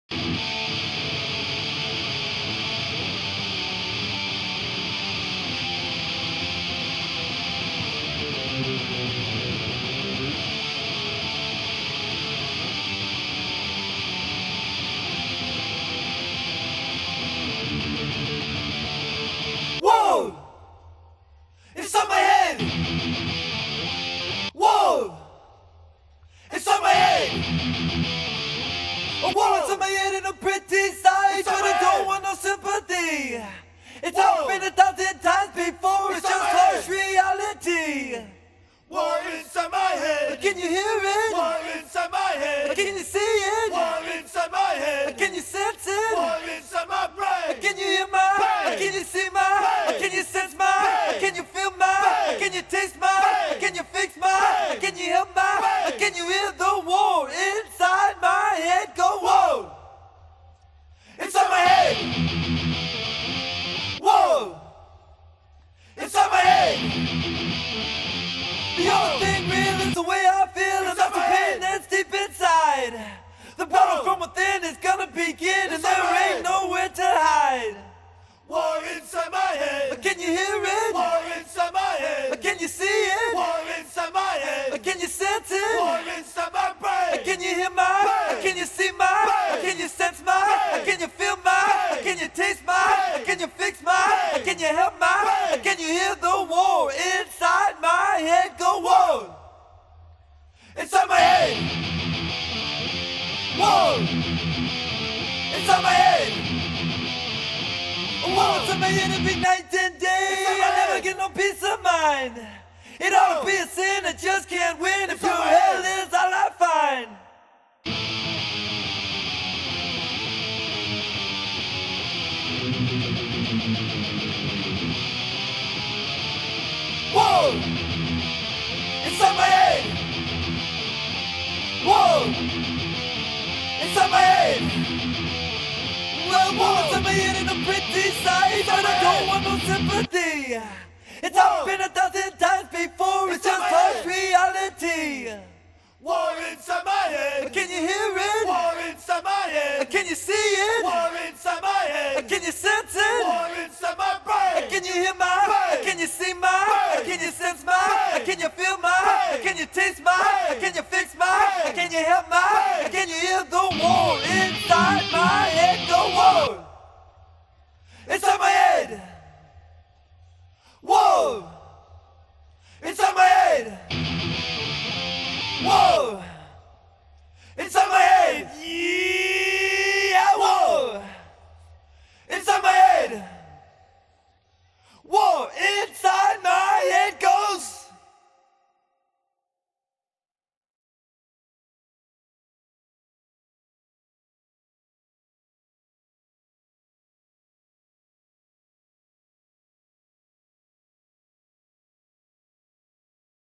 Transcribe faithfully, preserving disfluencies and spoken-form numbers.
Whoa! Inside my head! Whoa! Inside my head! A wall inside my head and a pretty sight, but I don't want no sympathy. It's happened a thousand times before, it's just harsh reality. War inside my head. Can you hear it? War inside my head. Can you see it? War inside my head. Can you sense it? War inside my brain. Can you hear my? Bang. Can you see my? Bang. Can you sense my? Bang. Can you feel my? Bang. Can you taste my? Bang. Can you fix my? Bang. Can you help my? Bang. Can you hear the war inside my head go whoa? Inside my head. Whoa. Inside my head. The only thing real is the way I feel, and that's the pain that's deep inside. The battle from within is gonna begin, and there ain't nowhere to hide. War inside my head. Can you hear it? War inside my head. Can you see it? War inside my head. Can you sense it? War inside my brain. Can you hear my? Bang. Can you see my? Bang. Can you sense my? Bang. Can you feel my? Bang. Can you taste my? Bang. Can you fix my? Bang. Can you help my? Bang. Can you hear the war inside my head go whoa? Inside my head. Whoa. Inside my head. Whoa, inside my head every night and day. Inside my I never head. get no peace of mind. It ought to be a sin, I just can't win if Inside your my hell head. is all I find. Whoa! Inside my head! Whoa! Inside my head! Well, whoa, inside my head in a pretty sight, but I don't want no sympathy. It's happened a thousand times before, it's just Inside my harsh head. reality. War inside my head. Can you hear it? War inside my head. Can you see it? War inside my head. Can you sense it? War inside my brain. Can you hear my? Bang. Can you see my? Bang. Can you sense my? Bang. Can you feel my? Bang. Can you taste my? Bang. Can you fix my? Bang. Can you help my? Bang. Can you hear the war inside my head go whoa? Inside my head. Whoa. Inside my head. Whoa.